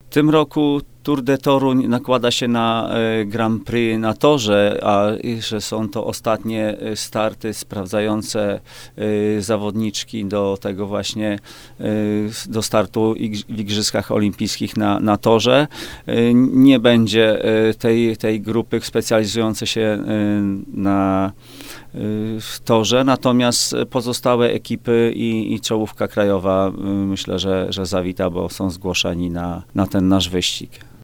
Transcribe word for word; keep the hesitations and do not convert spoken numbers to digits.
tym roku Tour de Toruń nakłada się na e, Grand Prix na torze, a i że są to ostatnie e, starty sprawdzające e, zawodniczki do tego właśnie, e, do startu ig- w Igrzyskach Olimpijskich na, na torze. E, nie będzie e, tej, tej grupy specjalizującej się e, na w torze, natomiast pozostałe ekipy i, i czołówka krajowa myślę, że, że zawita, bo są zgłoszeni na, na ten nasz wyścig.